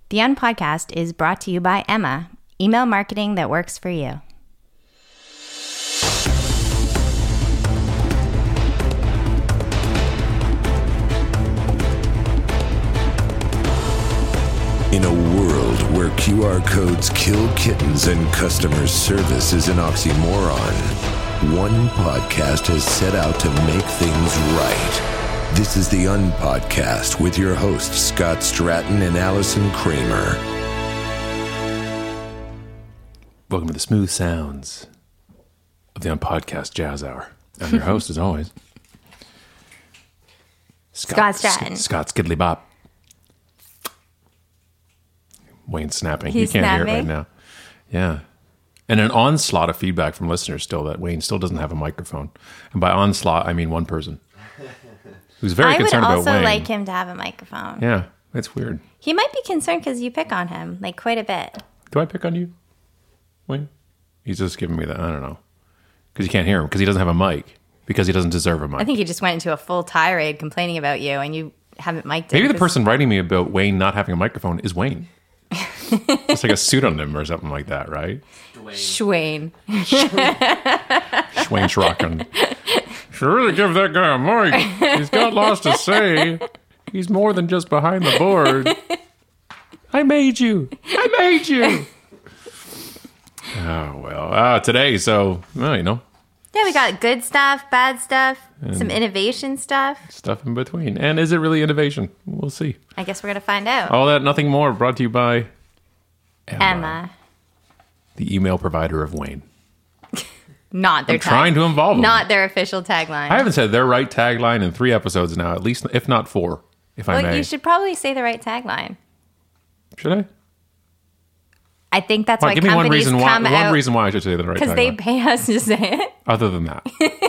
The Unpodcast is brought to you by Emma, email marketing that works for you. In a world where QR codes kill kittens and customer service is an oxymoron, one podcast has set out to make things right. This is the Unpodcast with your hosts, Scott Stratton and Allison Kramer. Welcome to the smooth sounds of the Unpodcast Jazz Hour. I'm your host, as always, Scott Stratton. Scott Skiddly Bop. Wayne's snapping. He's you can't hear it snapping? right now. Yeah. And an onslaught of feedback from listeners still that Wayne still doesn't have a microphone. And by onslaught, I mean one person who's very concerned about Wayne. I would also like him to have a microphone. Yeah, it's weird. He might be concerned because you pick on him, like quite a bit. Do I pick on you, Wayne? He's just giving me that, I don't know. Because you can't hear him, because he doesn't have a mic, because he doesn't deserve a mic. I think he just went into a full tirade complaining about you and you haven't mic'd him. Maybe the person writing me about Wayne not having a microphone is Wayne. It's like a pseudonym or something like that, right? Schwain. Schwain Schrocken. Should really give that guy a mic. He's got lots to say. He's more than just behind the board. I made you. Oh, well. Today, so, well, you know. Yeah, we got good stuff, bad stuff, some innovation stuff. Stuff in between. And is it really innovation? We'll see. I guess we're going to find out. All that, nothing more, brought to you by Emma. The email provider of Wayne. Not their I'm trying to involve them. Not their official tagline. I haven't said their right tagline in 3 episodes now, at least, if not 4, if I may. You should probably say the right tagline. Should I? I think that's why give me one companies reason come why. out. One reason why I should say the right tagline. Because they pay us to say it. Other than that.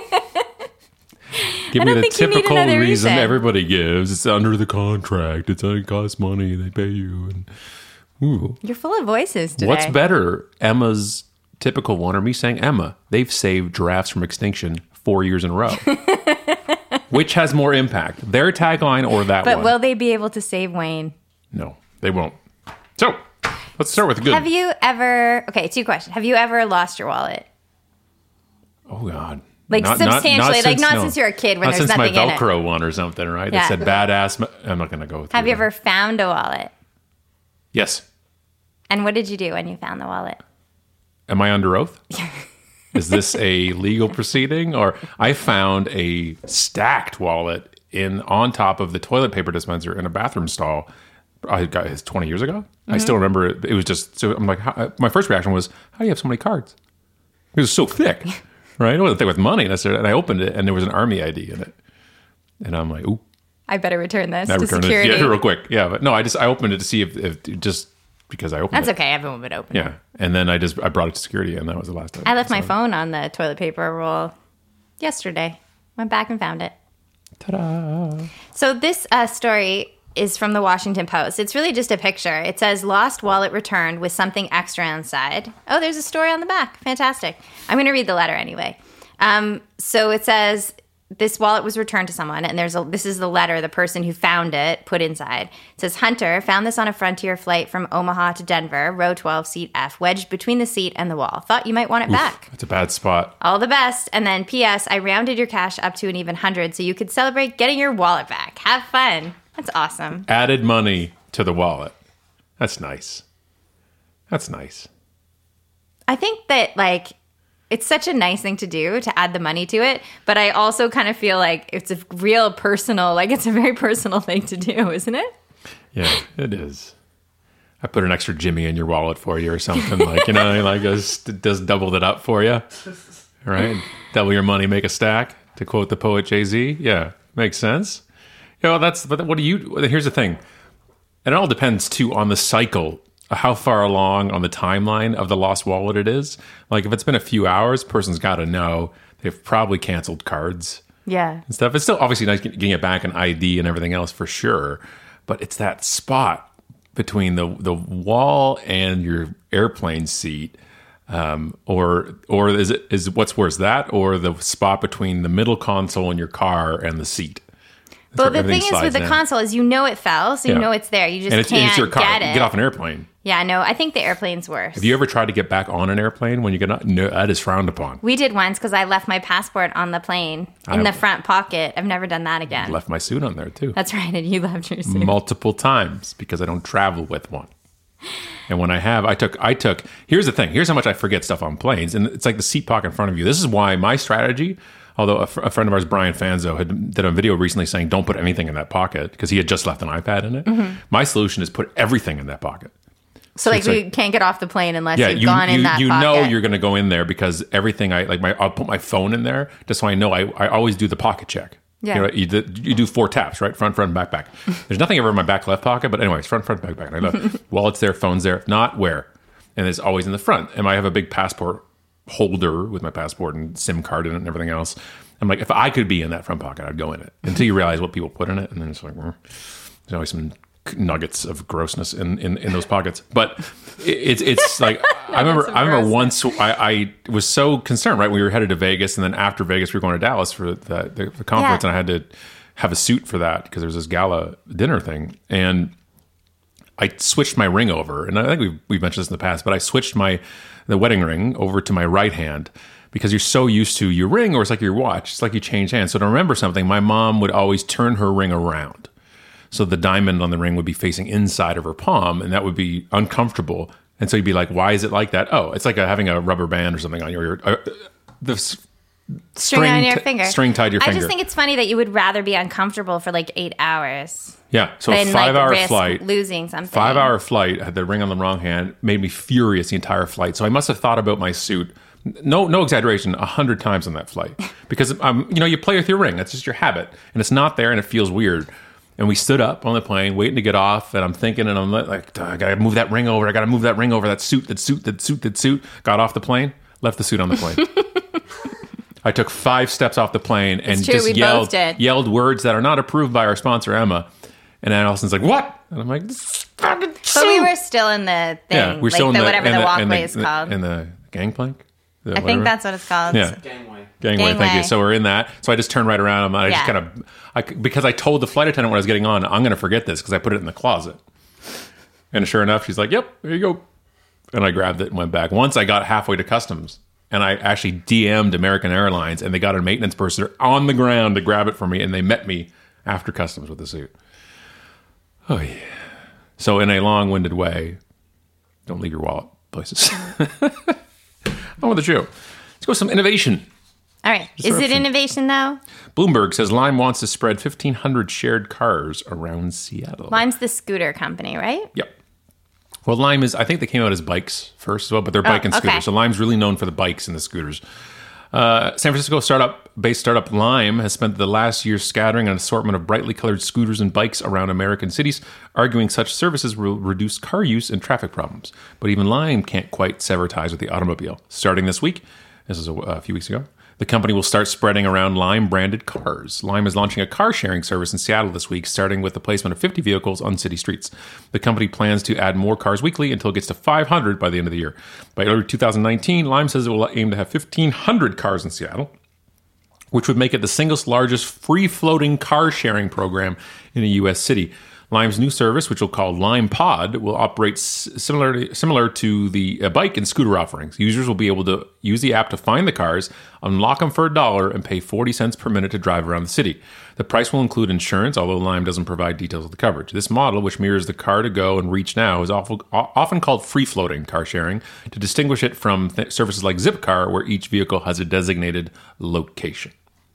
Give me don't the think you need typical another reason reason. Everybody gives. It's under the contract. It costs money. They pay you. And ooh. You're full of voices today. What's better, Emma's typical one or me saying Emma? They've saved giraffes from extinction 4 years in a row. Which has more impact? Their tagline or that one? But will they be able to save Wayne? No, they won't. So, let's start with the good. Have you ever... Okay, 2 questions. Have you ever lost your wallet? Oh, God. Like, substantially. Not since you're a kid when not there's since nothing in my it. Velcro one or something, right? Yeah. That said badass... I'm not going to go through Have you that. ever found a wallet? Yes. And what did you do when you found the wallet? Am I under oath? Is this a legal proceeding? Or I found a stacked wallet on top of the toilet paper dispenser in a bathroom stall. I got it 20 years ago. I still remember it. It was just, so I'm like, my first reaction was, how do you have so many cards? It was so thick, right? It wasn't thick with money necessarily. And I opened it and there was an Army ID in it. And I'm like, ooh. I better return this I to returned security. it. Yeah, real quick. Yeah, but no, I opened it to see if just because I opened That's it. okay. Everyone would open it. Yeah. And then I brought it to security and that was the last time. I left my phone on the toilet paper roll yesterday. Went back and found it. Ta-da. So this story is from the Washington Post. It's really just a picture. It says, lost wallet returned with something extra inside. Oh, there's a story on the back. Fantastic. I'm going to read the letter anyway. So it says, this wallet was returned to someone, and this is the letter the person who found it put inside. It says, Hunter found this on a Frontier flight from Omaha to Denver, row 12, seat F, wedged between the seat and the wall. Thought you might want it back. That's a bad spot. All the best. And then P.S. I rounded your cash up to an even 100 so you could celebrate getting your wallet back. Have fun. That's awesome. Added money to the wallet. That's nice. That's nice. I think that, like, it's such a nice thing to do to add the money to it, but I also kind of feel like it's a real personal, like it's a very personal thing to do, isn't it? Yeah, it is. I put an extra Jimmy in your wallet for you or something, like, you know, like just doubled it up for you, right? Double your money, make a stack, to quote the poet Jay-Z. Yeah, makes sense. You know, but what do you, here's the thing, and it all depends too on the cycle, how far along on the timeline of the lost wallet it is. Like if it's been a few hours, person's got to know they've probably canceled cards Yeah. and stuff. It's still obviously nice getting it back, an ID and everything else for sure, but it's that spot between the wall and your airplane seat, or is what's worse, that or the spot between the middle console in your car and the seat. But the thing is with the console is it fell, so you know it's there. You just can't your car. Get it. Get off an airplane. Yeah, no, I think the airplane's worse. Have you ever tried to get back on an airplane when you get on? No, that is frowned upon. We did once because I left my passport on the plane in the front pocket. I've never done that again. Left my suit on there too. That's right, and you left your suit. Multiple times because I don't travel with one. And when I have, I took, here's the thing. Here's how much I forget stuff on planes. And it's like the seat pocket in front of you. This is why my strategy, although a friend of ours, Brian Fanzo, did a video recently saying, don't put anything in that pocket because he had just left an iPad in it. Mm-hmm. My solution is put everything in that pocket. So we can't get off the plane unless you've gone in that pocket. You know you're going to go in there because everything I'll put my phone in there just so I know I always do the pocket check. Yeah. You do 4 taps, right? Front, back, back. There's nothing ever in my back left pocket, but anyways, front, back, back. And I look, wallet's there, phone's there. If not, where? And it's always in the front. And I have a big passport holder with my passport and SIM card in it and everything else. I'm like, if I could be in that front pocket, I'd go in it. Until you realize what people put in it. And then it's like, there's always some nuggets of grossness in those pockets. But it's like I remember once I was so concerned, right? We were headed to Vegas, and then after Vegas we were going to Dallas for the conference, and I had to have a suit for that because there was this gala dinner thing, and I switched my ring over, and I think we've mentioned this in the past, but I switched the wedding ring over to my right hand because you're so used to your ring, or it's like your watch, it's like you change hands. So to remember something, my mom would always turn her ring around. So the diamond on the ring would be facing inside of her palm, and that would be uncomfortable. And so you'd be like, why is it like that? Oh, it's like having a rubber band or something on the string on your finger. String tied to your finger. I just think it's funny that you would rather be uncomfortable for like 8 hours. Yeah, so a 5-hour flight. Losing something. 5-hour flight, I had the ring on the wrong hand, made me furious the entire flight. So I must have thought about my suit. No exaggeration, 100 times on that flight. Because you play with your ring. That's just your habit. And it's not there and it feels weird. And we stood up on the plane, waiting to get off, and I'm thinking, and I'm like, I gotta move that ring over. That suit. Got off the plane, left the suit on the plane. I took 5 steps off the plane and just yelled words that are not approved by our sponsor, Emma. And then Allison's like, what? And I'm like, but we were still in the thing. Yeah, we're still in whatever the walkway is called. In the gangplank? I think that's what it's called. Yeah. Gangway, thank you. So we're in that. So I just turned right around and I just kind of, because I told the flight attendant when I was getting on, I'm going to forget this because I put it in the closet. And sure enough, she's like, yep, there you go. And I grabbed it and went back. Once I got halfway to customs and I actually DM'd American Airlines and they got a maintenance person on the ground to grab it for me and they met me after customs with the suit. Oh, yeah. So in a long-winded way, don't leave your wallet places. On with the show. Let's go with some innovation. All right. Is it innovation, though? Bloomberg says Lime wants to spread 1,500 shared cars around Seattle. Lime's the scooter company, right? Yep. Well, Lime is, I think they came out as bikes first as well, but they're bike and scooter. So Lime's really known for the bikes and the scooters. San Francisco based startup Lime has spent the last year scattering an assortment of brightly colored scooters and bikes around American cities, arguing such services will reduce car use and traffic problems. But even Lime can't quite sever ties with the automobile. Starting this week, this is a few weeks ago, the company will start spreading around Lime-branded cars. Lime is launching a car-sharing service in Seattle this week, starting with the placement of 50 vehicles on city streets. The company plans to add more cars weekly until it gets to 500 by the end of the year. By early 2019, Lime says it will aim to have 1,500 cars in Seattle, which would make it the single largest free-floating car-sharing program in a U.S. city. Lime's new service, which we'll call Lime Pod, will operate similar to the bike and scooter offerings. Users will be able to use the app to find the cars, unlock them for $1, and pay 40 cents per minute to drive around the city. The price will include insurance, although Lime doesn't provide details of the coverage. This model, which mirrors the Car to Go and Reach Now, is often called free-floating car sharing to distinguish it from services like Zipcar, where each vehicle has a designated location.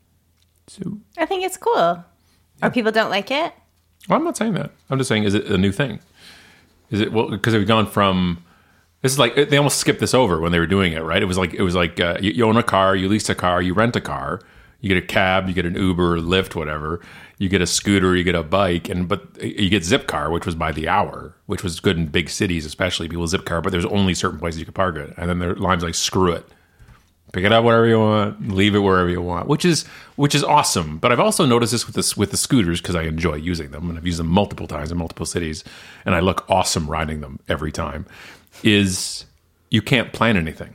So, I think it's cool. Or people don't like it? Well, I'm not saying that. I'm just saying, is it a new thing? Is it, well, because we've gone from, this is like, they almost skipped this over when they were doing it, right? It was like you own a car, you lease a car, you rent a car, you get a cab, you get an Uber, Lyft, whatever. You get a scooter, you get a bike, but you get Zipcar, which was by the hour, which was good in big cities, especially people Zipcar, but there's only certain places you could park it. And then Lime's like, screw it. Pick it up wherever you want, leave it wherever you want, which is awesome. But I've also noticed this with the scooters because I enjoy using them, and I've used them multiple times in multiple cities, and I look awesome riding them every time. Is you can't plan anything,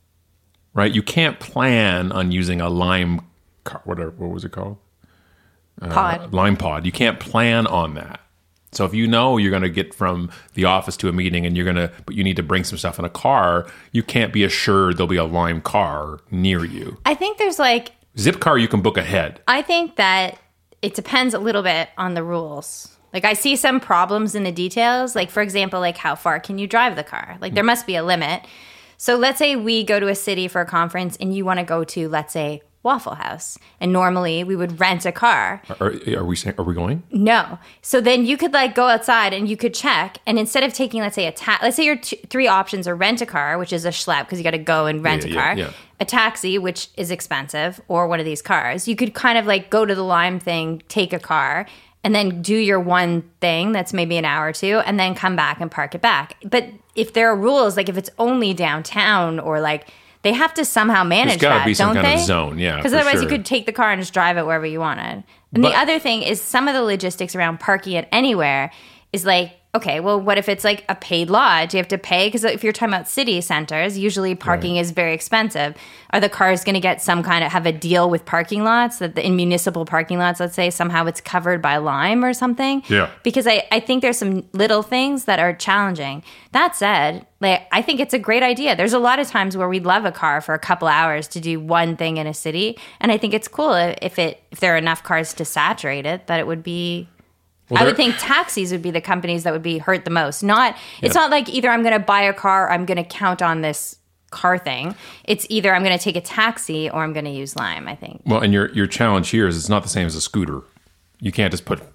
right? You can't plan on using a Lime car. What was it called? Lime pod. You can't plan on that. So if you know you're going to get from the office to a meeting and but you need to bring some stuff in a car, you can't be assured there'll be a Lime car near you. I think there's Zipcar you can book ahead. I think that it depends a little bit on the rules. Like, I see some problems in the details. Like, for example, like, how far can you drive the car? Like, there must be a limit. So let's say we go to a city for a conference and you want to go to, let's say, Waffle House. And normally we would rent a car. Are we going? No. So then you could, like, go outside and you could check. And instead of taking, let's say, let's say your three options are rent a car, which is a schlep because you got to go and rent a car. Yeah. A taxi, which is expensive, or one of these cars. You could kind of, like, go to the Lime thing, take a car, and then do your one thing that's maybe an hour or two, and then come back and park it back. But if there are rules, like if it's only downtown or like they have to somehow manage that, don't they? There's got to be some kind of zone, yeah. Because otherwise you could take the car and just drive it wherever you wanted. And the other thing is some of the logistics around parking it anywhere is like, okay, well, what if it's like a paid lodge? You have to pay? Because if you're talking about city centers, usually parking is very expensive. Are the cars going to get have a deal with parking lots that in municipal parking lots, let's say, somehow it's covered by Lime or something? Yeah. Because I think there's some little things that are challenging. That said, like, I think it's a great idea. There's a lot of times where we'd love a car for a couple hours to do one thing in a city. And I think it's cool if there are enough cars to saturate it, that it would be... Well, I would think taxis would be the companies that would be hurt the most. It's not like either I'm going to buy a car or I'm going to count on this car thing. It's either I'm going to take a taxi or I'm going to use Lime, I think. Well, and your challenge here is it's not the same as a scooter. You can't just put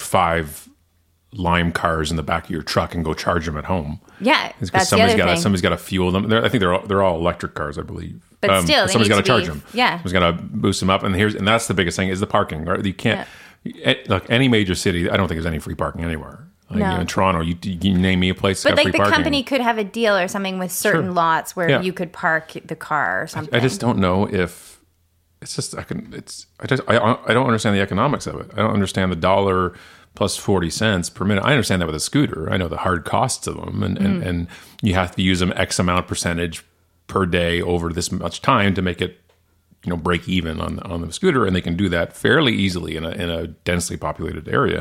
5 Lime cars in the back of your truck and go charge them at home. Yeah, that's the other thing. Somebody's got to fuel them. I think they're all electric cars, I believe. But still, somebody's got to charge them. Yeah, somebody's got to boost them up. And that's the biggest thing is the parking. Right? You can't. Yeah. Look, any major city, I don't think there's any free parking anywhere. Like, no. In Toronto, you name me a place that's got free parking. But like the company could have a deal or something with certain lots where you could park the car or something. I just don't know if it's just I don't understand the economics of it. I don't understand the dollar plus 40 cents per minute. I understand that with a scooter. I know the hard costs of them, and you have to use them X amount percentage per day over this much time to make it, break even on the scooter, and they can do that fairly easily in a densely populated area.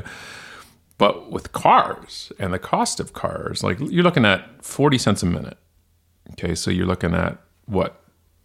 But with cars and the cost of cars, like you're looking at 40 cents a minute. Okay, so you're looking at what,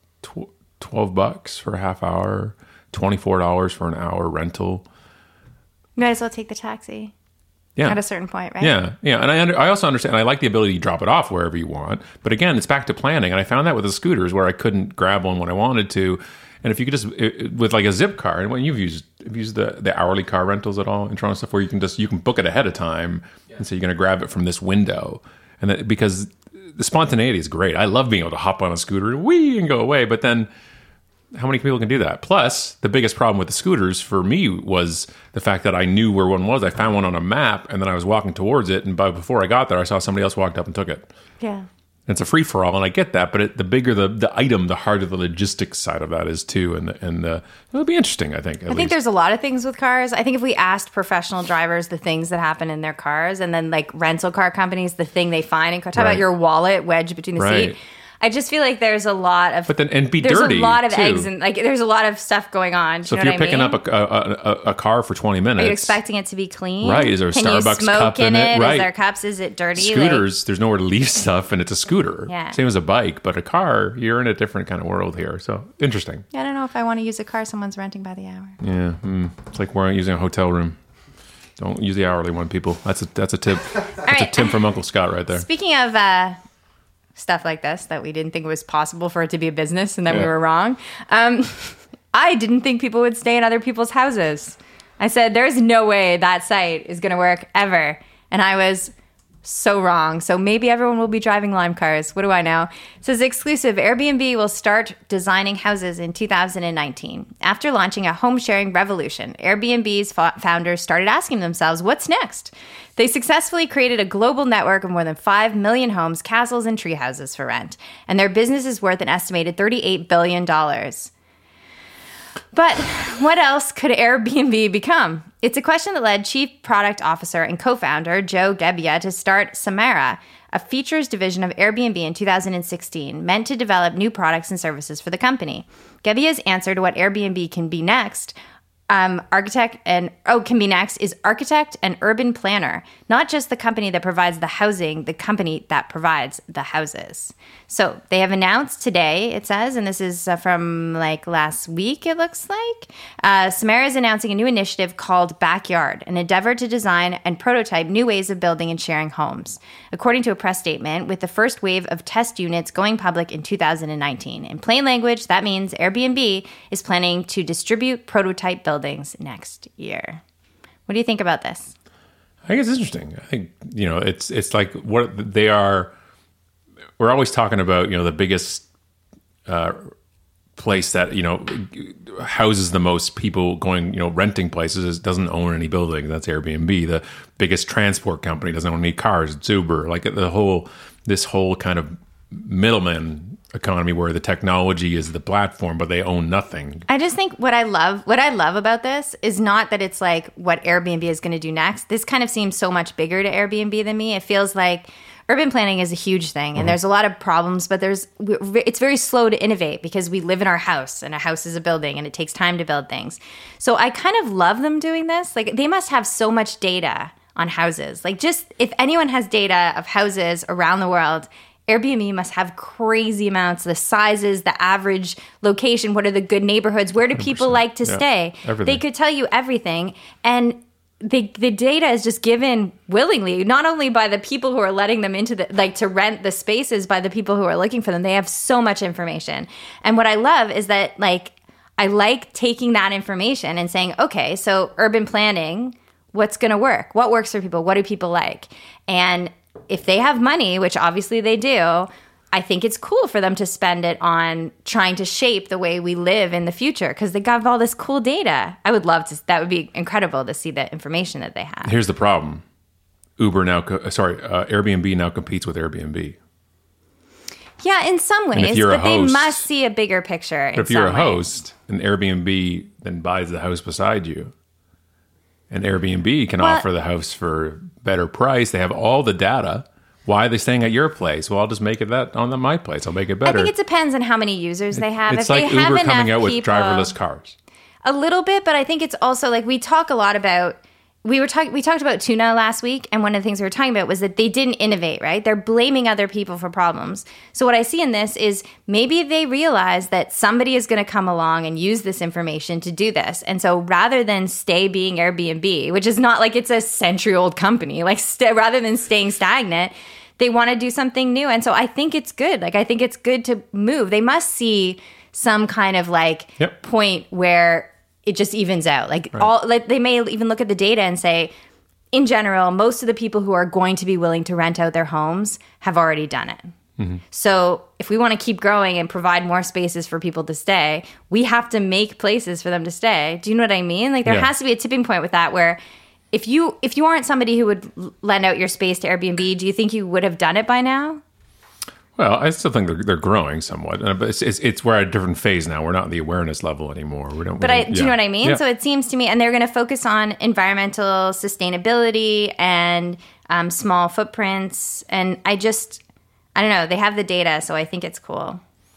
$12 for a half hour, $24 for an hour rental. You might as well take the taxi. Yeah. At a certain point, right? Yeah, yeah. And I also understand, I like the ability to drop it off wherever you want. But again, it's back to planning. And I found that with the scooters where I couldn't grab one when I wanted to. And if you could just, with like a Zipcar, and when you've used the hourly car rentals at all in Toronto stuff, where you can book it ahead of time and say you're going to grab it from this window. And that, because the spontaneity is great. I love being able to hop on a scooter and go away. But then how many people can do that? Plus, the biggest problem with the scooters for me was the fact that I knew where one was. I found one on a map, and then I was walking towards it, and before I got there, I saw somebody else walked up and took it. Yeah. It's a free-for-all, and I get that, but the bigger the item, the harder the logistics side of that is, too, and it'll be interesting, I think. I think there's a lot of things with cars. I think if we asked professional drivers the things that happen in their cars, and then, like, rental car companies, the thing they find in cars, talk about your wallet wedged between the seat. I just feel like there's a lot of... But then, and be there's dirty, a lot of too. eggs, and like there's a lot of stuff going on. So if you're picking up a car for 20 minutes... Are you expecting it to be clean? Right. Is there a Starbucks cup in it? Right. Is there cups? Is it dirty? Scooters, there's nowhere to leave stuff, and it's a scooter. Yeah. Same as a bike, but a car, you're in a different kind of world here. So, interesting. I don't know if I want to use a car someone's renting by the hour. Yeah. It's like we're using a hotel room. Don't use the hourly one, people. That's a tip. That's a tip from Uncle Scott right there. Speaking of... stuff like this that we didn't think was possible for it to be a business and then we were wrong. I didn't think people would stay in other people's houses. I said, there's no way that site is going to work ever. And I was so wrong. So maybe everyone will be driving Lime cars. What do I know? It says exclusive, Airbnb will start designing houses in 2019. After launching a home sharing revolution, Airbnb's founders started asking themselves, what's next? They successfully created a global network of more than 5 million homes, castles, and tree houses for rent. And their business is worth an estimated $38 billion. But what else could Airbnb become? It's a question that led Chief Product Officer and co-founder Joe Gebbia to start Samara, a features division of Airbnb in 2016, meant to develop new products and services for the company. Gebbia's answer to what Airbnb can be next can be next is architect and urban planner, not just the company that provides the housing, the company that provides the houses. So they have announced today, it says, and this is from like last week, it looks like, Samara is announcing a new initiative called Backyard, an endeavor to design and prototype new ways of building and sharing homes. According to a press statement, with the first wave of test units going public in 2019. In plain language, that means Airbnb is planning to distribute prototype buildings next year. What do you think about this? I think it's interesting. I think, it's like what they are. We're always talking about, the biggest place that, houses the most people going, renting places, doesn't own any buildings. That's Airbnb. The biggest transport company doesn't own any cars. It's Uber. Like this whole kind of middleman economy where the technology is the platform, but they own nothing. I just think what I love about this is not that it's like what Airbnb is going to do next. This kind of seems so much bigger to Airbnb than me. It feels like urban planning is a huge thing, and there's a lot of problems, but it's very slow to innovate because we live in our house, and a house is a building, and it takes time to build things. So I kind of love them doing this. Like, they must have so much data on houses. Like, just if anyone has data of houses around the world, Airbnb must have crazy amounts, the sizes, the average location, what are the good neighborhoods, where do people like to stay? Everything. They could tell you everything, and the data is just given willingly, not only by the people who are letting them into to rent the spaces, by the people who are looking for them. They have so much information. And what I love is that, I like taking that information and saying, okay, so urban planning, what's going to work? What works for people? What do people like? And if they have money, which obviously they do, I think it's cool for them to spend it on trying to shape the way we live in the future because they got all this cool data. I would love to. That would be incredible to see the information that they have. Here's the problem: Airbnb now competes with Airbnb. Yeah, in some ways, but they must see a bigger picture. If you're a host, and Airbnb then buys the house beside you, and Airbnb can offer the house for better price, they have all the data. Why are they staying at your place? Well, I'll just make it that on my place. I'll make it better. I think it depends on how many users they have. It's like Uber coming out with driverless cars. A little bit, but I think it's also like we talk a lot about. We talked about tuna last week, and one of the things we were talking about was that they didn't innovate, right? They're blaming other people for problems. So what I see in this is maybe they realize that somebody is going to come along and use this information to do this. And so rather than stay being Airbnb, which is not like it's a century-old company, rather than staying stagnant, they want to do something new. And so I think it's good. I think it's good to move. They must see some kind of point where it just evens out. They may even look at the data and say, in general, most of the people who are going to be willing to rent out their homes have already done it. Mm-hmm. So if we want to keep growing and provide more spaces for people to stay, we have to make places for them to stay. Do you know what I mean? There has to be a tipping point with that where if you aren't somebody who would lend out your space to Airbnb, do you think you would have done it by now? Well, I still think they're growing somewhat, but we're at a different phase now. We're not at the awareness level anymore. We don't. Do you know what I mean? Yeah. So it seems to me, and they're going to focus on environmental sustainability and small footprints. And I don't know. They have the data, so I think it's cool.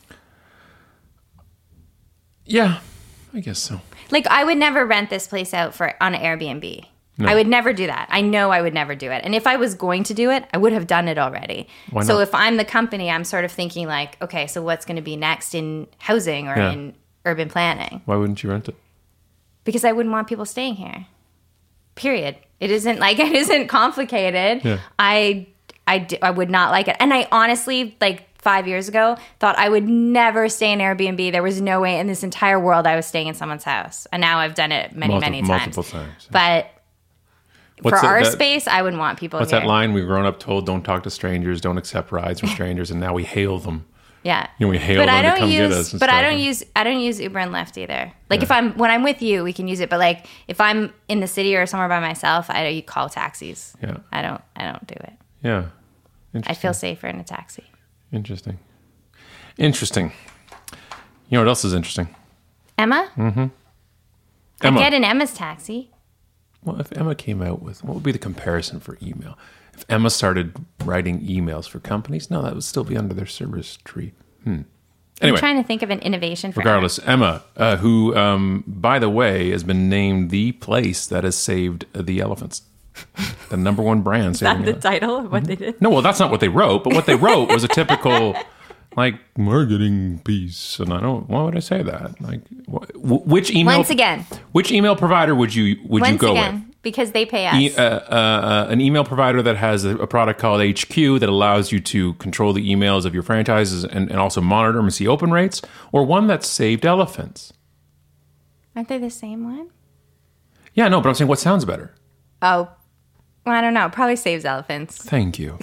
Yeah, I guess so. I would never rent this place out on Airbnb. No. I would never do that. I know I would never do it. And if I was going to do it, I would have done it already. Why not? So if I'm the company, I'm sort of thinking okay, so what's going to be next in housing or in urban planning? Why wouldn't you rent it? Because I wouldn't want people staying here. Period. It isn't complicated. Yeah. I would not like it. And I honestly, 5 years ago, thought I would never stay in Airbnb. There was no way in this entire world I was staying in someone's house. And now I've done it many times. Multiple times. But for our space, I wouldn't want people What's here. that line we've grown up told? Don't talk to strangers, don't accept rides from strangers, and now we hail them. Yeah. We hail them to come get us. But I don't use Uber and Lyft either. When I'm with you, we can use it. But if I'm in the city or somewhere by myself, I call taxis. Yeah. I don't do it. Yeah. I feel safer in a taxi. Interesting. You know what else is interesting? Emma? Mm-hmm. I'd get an Emma's taxi. Well, if Emma came out with, what would be the comparison for email? If Emma started writing emails for companies, no, that would still be under their service tree. Anyway, I'm trying to think of an innovation for regardless, Emma, who, by the way, has been named the place that has saved the elephants. The number one brand. Is that the title of what they did? No, well, that's not what they wrote, but what they wrote was a typical, like, marketing piece. And why would I say that? Like, which email? Once again. Which email provider would you go with? Because they pay us. An email provider that has a product called HQ that allows you to control the emails of your franchises and also monitor them and see open rates, or one that saved elephants? Aren't they the same one? Yeah, no, but I'm saying what sounds better? Oh, well, I don't know. Probably saves elephants. Thank you.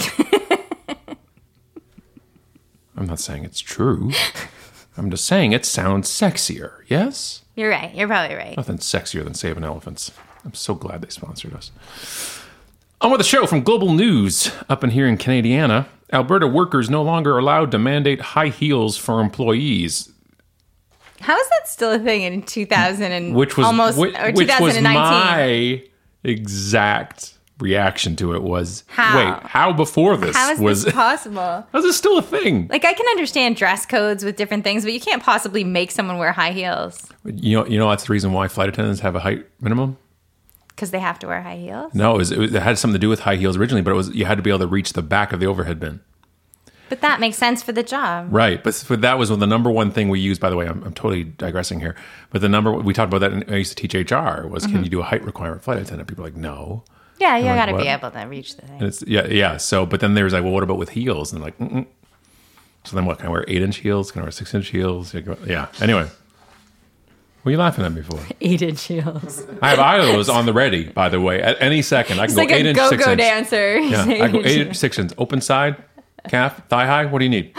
I'm not saying it's true. I'm just saying it sounds sexier, yes? You're right. You're probably right. Nothing sexier than saving elephants. I'm so glad they sponsored us. On with the show from Global News. Up in here in Canadiana, Alberta workers no longer allowed to mandate high heels for employees. How is that still a thing in 2000 and which was 2019? Was my exact reaction to it was, how? Wait, how before this how is was this possible? How is this still a thing? Like, I can understand dress codes with different things, but you can't possibly make someone wear high heels. You know that's the reason why flight attendants have a height minimum? Because they have to wear high heels? No, it had something to do with high heels originally, but you had to be able to reach the back of the overhead bin. But that makes sense for the job. Right. But that was the number one thing we used, by the way. I'm totally digressing here. But we talked about that, and I used to teach HR, was can you do a height requirement flight attendant? People are like, no. Yeah, you got to be able to reach the thing. And yeah. So, but then there's like, well, what about with heels? And they're like, mm-mm. So then what? Can I wear 8-inch heels? Can I wear 6-inch heels? Yeah. Anyway. What are you laughing at me for? 8-inch heels. I have either of those on the ready, by the way. At any second, I can go 8-inch, 6-inch. It's like a go-go dancer. Yeah, I go 8-inch, 6-inch. Open side, calf, thigh high. What do you need?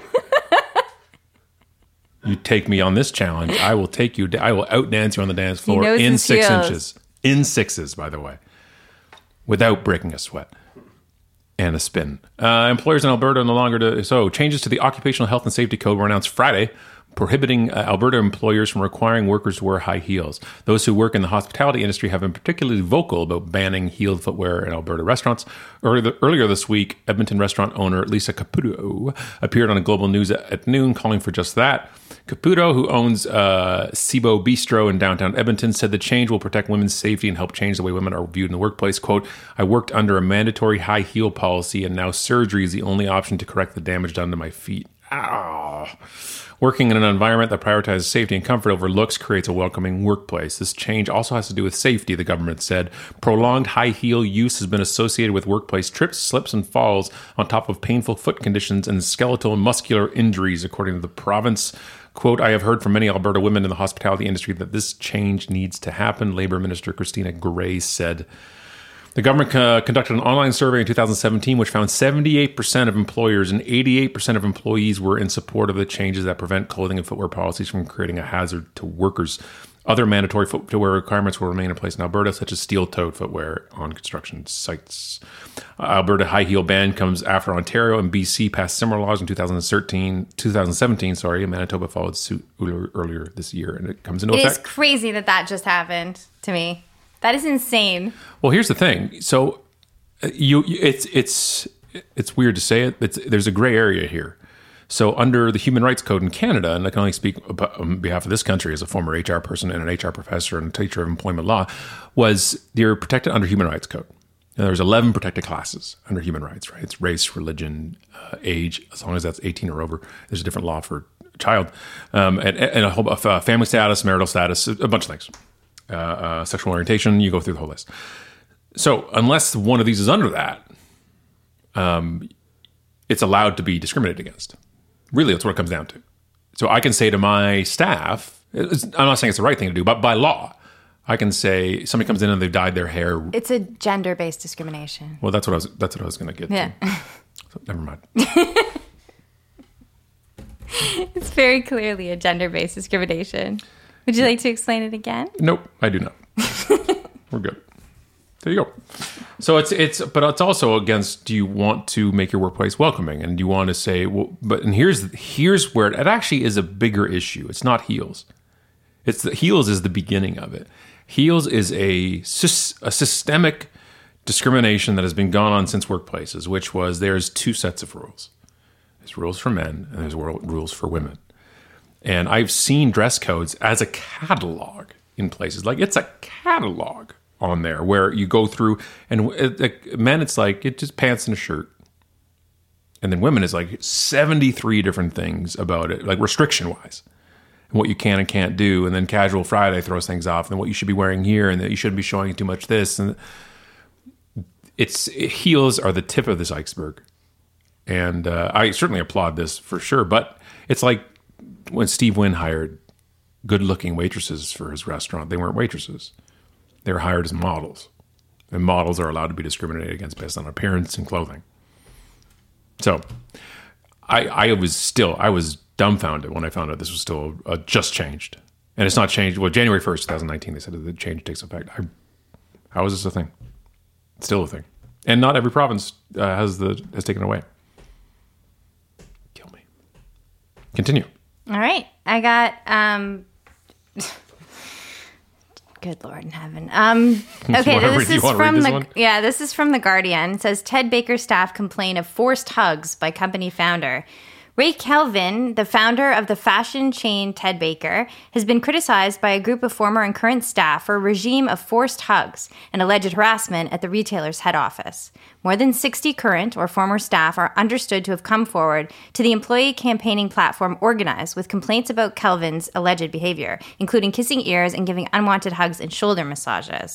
You take me on this challenge, I will take you. I will outdance you on the dance floor in 6 inches. In 6s, by the way, without breaking a sweat and a spin. Employers in Alberta no longer changes to the Occupational Health and Safety Code were announced Friday, prohibiting Alberta employers from requiring workers to wear high heels. Those who work in the hospitality industry have been particularly vocal about banning heeled footwear in Alberta restaurants. Earlier this week, Edmonton restaurant owner Lisa Caputo appeared on Global News at noon calling for just that. Caputo, who owns Cibo Bistro in downtown Edmonton, said the change will protect women's safety and help change the way women are viewed in the workplace. Quote, I worked under a mandatory high heel policy and now surgery is the only option to correct the damage done to my feet. Ow. Working in an environment that prioritizes safety and comfort over looks creates a welcoming workplace. This change also has to do with safety, the government said. Prolonged high heel use has been associated with workplace trips, slips, and falls on top of painful foot conditions and skeletal and muscular injuries, according to the province. Quote, I have heard from many Alberta women in the hospitality industry that this change needs to happen, Labour Minister Christina Gray said. The government conducted an online survey in 2017, which found 78% of employers and 88% of employees were in support of the changes that prevent clothing and footwear policies from creating a hazard to workers. Other mandatory footwear requirements will remain in place in Alberta, such as steel-toed footwear on construction sites. Alberta high heel ban comes after Ontario and BC passed similar laws in 2017, and Manitoba followed suit earlier this year, and it comes into effect. It is crazy that just happened to me. That is insane. Well, here's the thing. So, it's weird to say it. There's a gray area here. So, under the Human Rights Code in Canada, and I can only speak on behalf of this country as a former HR person and an HR professor and a teacher of employment law, you're protected under Human Rights Code. And there's 11 protected classes under human rights. Right? It's race, religion, age. As long as that's 18 or over, there's a different law for a child, and a whole family status, marital status, a bunch of things. Sexual orientation, you go through the whole list. So unless one of these is under that, it's allowed to be discriminated against. Really, that's what it comes down to. So I can say to my staff, I'm not saying it's the right thing to do, but by law, I can say somebody comes in and they've dyed their hair. It's a gender-based discrimination. Well, that's what I was going to get to. So, never mind. It's very clearly a gender-based discrimination. Would you like to explain it again? Nope, I do not. We're good. There you go. So but it's also against, do you want to make your workplace welcoming? And do you want to say, well, and here's where it actually is a bigger issue. It's not heels. Heels is the beginning of it. Heels is a systemic discrimination that has been gone on since workplaces, which was there's two sets of rules. There's rules for men and there's rules for women. And I've seen dress codes as a catalog in places. Like, it's a catalog on there where you go through, and men, it's like, it's just pants and a shirt. And then women is like 73 different things about it, like restriction-wise. And what you can and can't do. And then Casual Friday throws things off. And what you should be wearing here, and that you shouldn't be showing too much this. And heels are the tip of this iceberg. And I certainly applaud this for sure. But it's like when Steve Wynn hired good-looking waitresses for his restaurant. They weren't waitresses. They were hired as models. And models are allowed to be discriminated against based on appearance and clothing. So I was dumbfounded when I found out this was still just changed. And it's not changed. Well, January 1st, 2019, they said that the change takes effect. How is this a thing? It's still a thing. And not every province has taken it away. Kill me. Continue. All right. I got... Good Lord in heaven. Okay, this is from The Guardian. It says, Ted Baker staff complain of forced hugs by company founder. Ray Kelvin, the founder of the fashion chain Ted Baker, has been criticized by a group of former and current staff for a regime of forced hugs and alleged harassment at the retailer's head office. More than 60 current or former staff are understood to have come forward to the employee campaigning platform Organize with complaints about Kelvin's alleged behavior, including kissing ears and giving unwanted hugs and shoulder massages.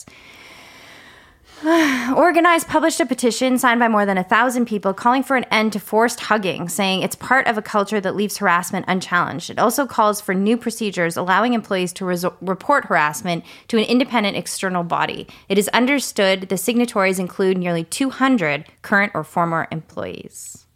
Organize published a petition signed by more than 1,000 people calling for an end to forced hugging, saying it's part of a culture that leaves harassment unchallenged. It also calls for new procedures allowing employees to report harassment to an independent external body. It is understood the signatories include nearly 200 current or former employees.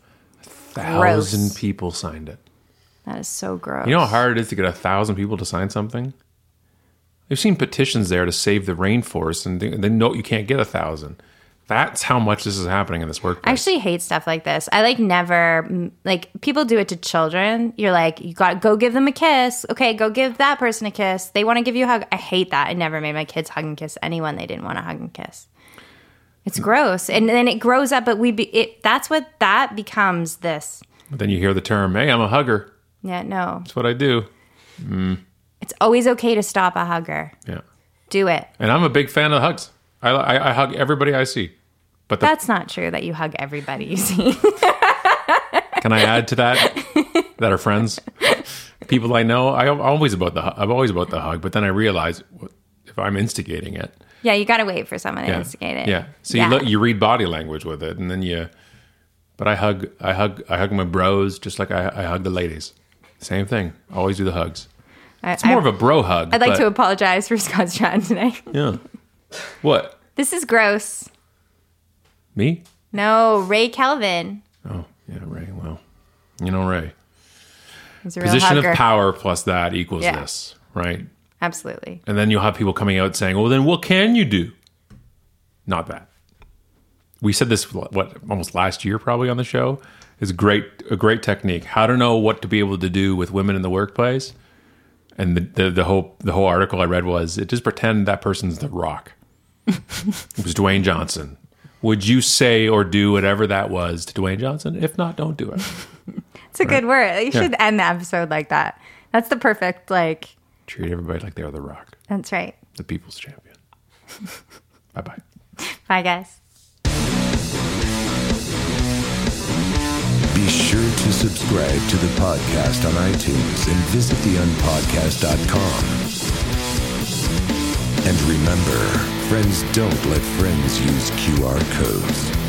1,000 people signed it. That is so gross. You know how hard it is to get 1,000 people to sign something? I've seen petitions there to save the rainforest, and they know you can't get 1,000. That's how much this is happening in this workplace. I actually hate stuff like this. I never people do it to children. You're like, you got to go give them a kiss. Okay, go give that person a kiss. They want to give you a hug. I hate that. I never made my kids hug and kiss anyone they didn't want to hug and kiss. It's gross, and then it grows up. But that's what that becomes. This. But then you hear the term, "Hey, I'm a hugger." Yeah, no. That's what I do. It's always okay to stop a hugger. Yeah. Do it. And I'm a big fan of hugs. I hug everybody I see. But that's not true that you hug everybody you see. Can I add to that? That are friends? People I know, I'm always about the hug, but then I realize if I'm instigating it. Yeah, you got to wait for someone to instigate it. Yeah. So you read body language with it, and then but I hug my bros just like I hug the ladies. Same thing. Always do the hugs. It's more of a bro hug. I'd like to apologize for Scott's chatting today. Yeah. What? This is gross. Me? No, Ray Kelvin. Oh, yeah, Ray. Well, Ray. He's a real Position hugger. of power plus that equals this, right? Absolutely. And then you'll have people coming out saying, well, then what can you do? Not that. We said this, almost last year probably on the show. Is a great technique. How to know what to be able to do with women in the workplace. And the whole article I read was, just pretend that person's The Rock. It was Dwayne Johnson. Would you say or do whatever that was to Dwayne Johnson? If not, don't do it. It's a good word. You should end the episode like that. That's the perfect, treat everybody like they're The Rock. That's right. The people's champion. Bye-bye. Bye, guys. Be sure to subscribe to the podcast on iTunes and visit theunpodcast.com. And remember, friends don't let friends use QR codes.